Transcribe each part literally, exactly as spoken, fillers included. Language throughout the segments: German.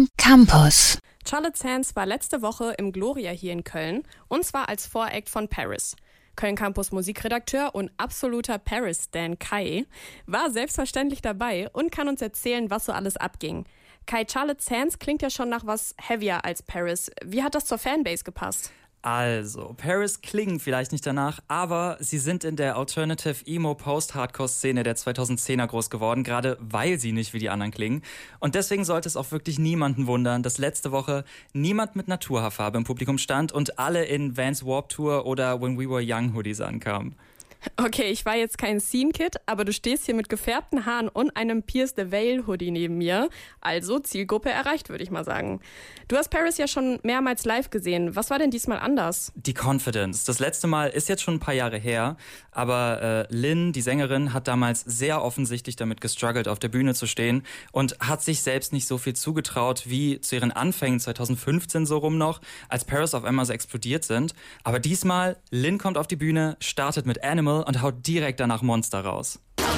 Köln Campus. Charlotte Sands war letzte Woche im Gloria hier in Köln und zwar als Voract von Paris. Köln Campus Musikredakteur und absoluter Paris-Stan Kai war selbstverständlich dabei und kann uns erzählen, was so alles abging. Kai, Charlotte Sands klingt ja schon nach was heavier als Paris. Wie hat das zur Fanbase gepasst? Also, Paris klingen vielleicht nicht danach, aber sie sind in der Alternative Emo Post-Hardcore-Szene der zweitausendzehner groß geworden, gerade weil sie nicht wie die anderen klingen. Und deswegen sollte es auch wirklich niemanden wundern, dass letzte Woche niemand mit Naturhaarfarbe im Publikum stand und alle in Vans Warped Tour oder When We Were Young Hoodies ankamen. Okay, ich war jetzt kein Scene-Kid, aber du stehst hier mit gefärbten Haaren und einem Pierce the Veil Hoodie neben mir. Also Zielgruppe erreicht, würde ich mal sagen. Du hast Paris ja schon mehrmals live gesehen. Was war denn diesmal anders? Die Confidence. Das letzte Mal ist jetzt schon ein paar Jahre her, aber äh, Lynn, die Sängerin, hat damals sehr offensichtlich damit gestruggelt, auf der Bühne zu stehen und hat sich selbst nicht so viel zugetraut wie zu ihren Anfängen zweitausendfünfzehn so rum noch, als Paris auf einmal so explodiert sind. Aber diesmal, Lynn kommt auf die Bühne, startet mit Animal und haut direkt danach Monster raus.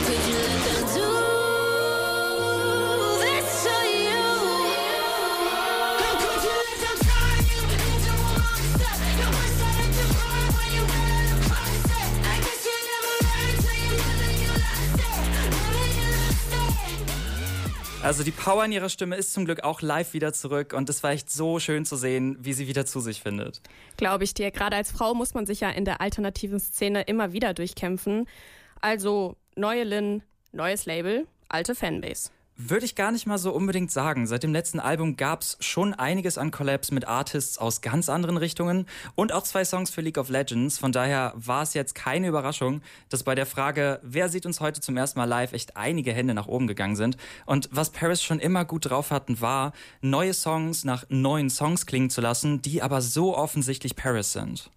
Also die Power in ihrer Stimme ist zum Glück auch live wieder zurück und es war echt so schön zu sehen, wie sie wieder zu sich findet. Glaube ich dir. Gerade als Frau muss man sich ja in der alternativen Szene immer wieder durchkämpfen. Also neue Lynn, neues Label, alte Fanbase. Würde ich gar nicht mal so unbedingt sagen. Seit dem letzten Album gab's schon einiges an Collabs mit Artists aus ganz anderen Richtungen und auch zwei Songs für League of Legends. Von daher war es jetzt keine Überraschung, dass bei der Frage, wer sieht uns heute zum ersten Mal live, echt einige Hände nach oben gegangen sind. Und was Paris schon immer gut drauf hatten, war, neue Songs nach neuen Songs klingen zu lassen, die aber so offensichtlich Paris sind.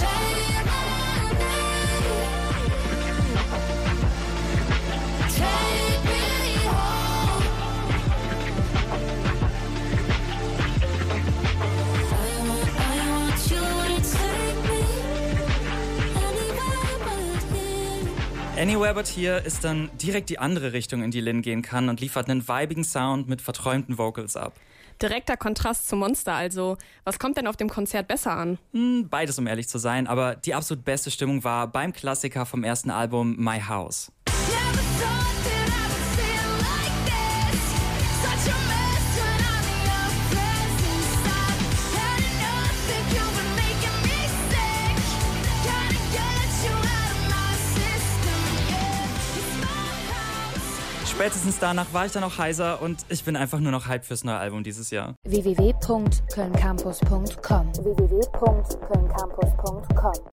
Anywhere But Here ist dann direkt die andere Richtung, in die Lynn gehen kann und liefert einen vibigen Sound mit verträumten Vocals ab. Direkter Kontrast zu Monster also. Was kommt denn auf dem Konzert besser an? Hm, beides, um ehrlich zu sein, aber die absolut beste Stimmung war beim Klassiker vom ersten Album My House. Spätestens danach war ich dann auch heiser und ich bin einfach nur noch hyped fürs neue Album dieses Jahr. w w w punkt köln campus punkt com w w w punkt köln campus punkt com